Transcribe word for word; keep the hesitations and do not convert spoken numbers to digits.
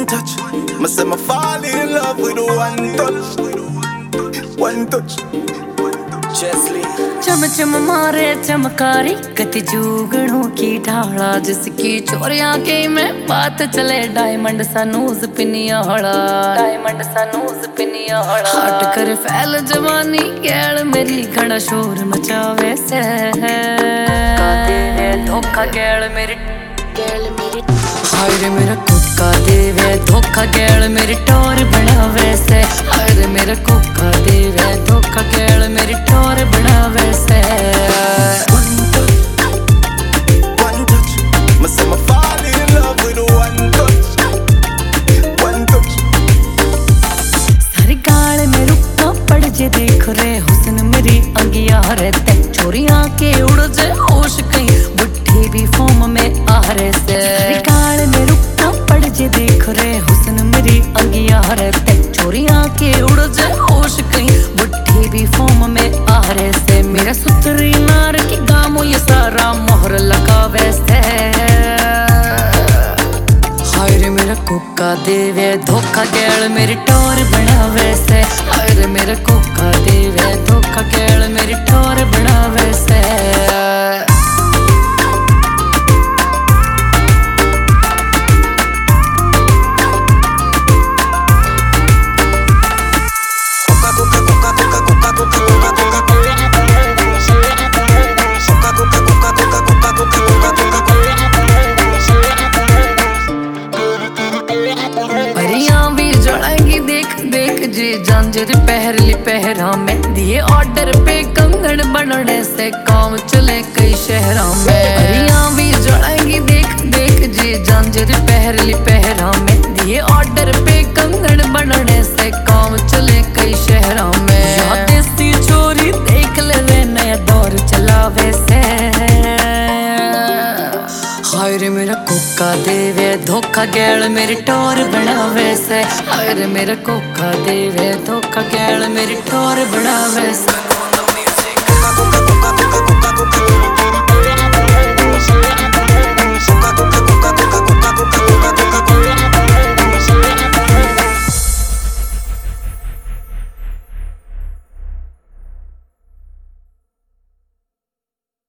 touch. Me say me fall in love with one touch. One touch. Chesley. चम चम मारे चमकारी कति जुगनों की ढाला जिसकी चोरियां के में बात चले डायमंड सा नूज पिनिया हड़ा डायमंड सा नूज पिनिया हड़ा हट कर फैल जवानी गैल मेरी घड़ा शोर मचावे से है धोखा गैल मेरी गैल मेरी हाय रे मेरा कुक्का देवे धोखा गैल मेरी टोर बनावे से हाय रे मेरा कुक्का देवे धोखा गैल मेरी टोर बनावे से देखो रे हुस्न मेरी अंगिया रहते चोरियां के उड़ जे होश कहीं बुढ़ी भी फोम में आ रहे से काल में रुकना पड़ जे देखो रे हुस्न मेरी अंगिया रहते चोरियां के उड़ जे होश कहीं बुढ़ी भी फोम में आ रहे से मेरा सुतरी नार की गामो ये सारा मोहर लगा वैसे हाय रे मेरा कुक्का देवे धोखा गैल मेरी टोर बनावे से हाय रे मेरा कुक्का देवे धोखा गैल मेरी टोर बनावे से जंजीर पहरली पहरा में दिए ऑर्डर पे कंगन बनने से काम चले कई शहरों में परियां भी जड़ेंगी देख देख जी जंजीर पहरली पहरा में दिए ऑर्डर पे कंगन बनने से काम चले कई शहरों में देसी चोरी देख ले रे नया दौर चलावे से हाय रे मेरा कुक्का देवे धोखा गैल मेरी टोर बनावे से हाय रे मेरा कुक्का देवे धोखा गैल मेरी टोर बनावे से